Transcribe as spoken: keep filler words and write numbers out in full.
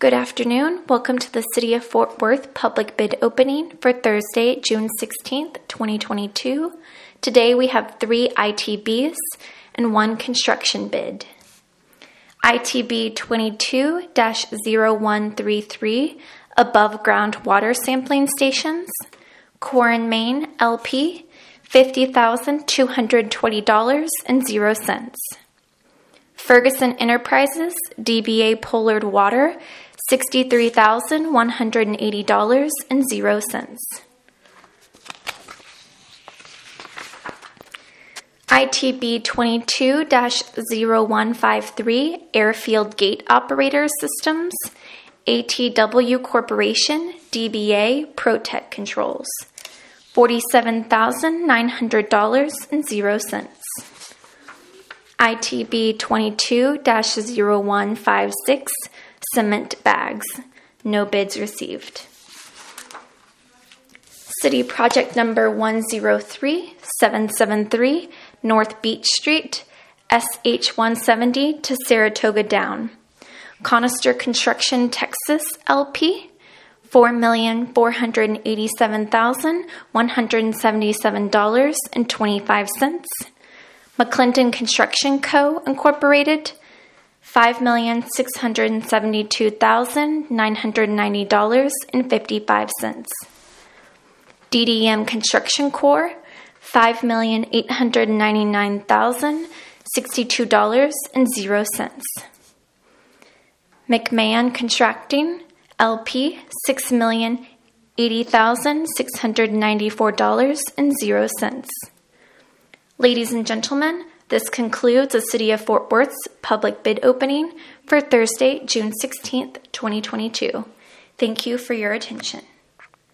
Good afternoon. Welcome to the City of Fort Worth public bid opening for Thursday, June sixteenth, twenty twenty-two. Today we have three I T Bs and one construction bid. I T B twenty-two dash zero one three three, above ground water sampling stations. Core and Main L P, fifty thousand two hundred twenty dollars and zero cents. Ferguson Enterprises D B A Pollard Water, sixty-three thousand one hundred eighty dollars and zero cents. I T B twenty-two dash zero one five three, Airfield Gate Operator Systems, A T W Corporation D B A ProTech Controls, forty-seven thousand nine hundred dollars and zero cents. I T B twenty-two dash zero one five six, Cement Bags. No bids received. City Project Number one zero three seven seven three, North Beach Street, S H one seventy to Saratoga Down. Conister Construction Texas L P, four million four hundred eighty-seven thousand one hundred seventy-seven dollars and twenty-five cents. McClinton Construction Co. Incorporated, five million six hundred seventy-two thousand nine hundred ninety dollars and fifty-five cents. D D M Construction Corp., five million eight hundred ninety-nine thousand sixty-two dollars and zero cents. McMahon Contracting L P, six million eighty thousand six hundred ninety-four dollars and zero cents. Ladies and gentlemen, this concludes the City of Fort Worth's public bid opening for Thursday, June sixteenth, twenty twenty-two. Thank you for your attention.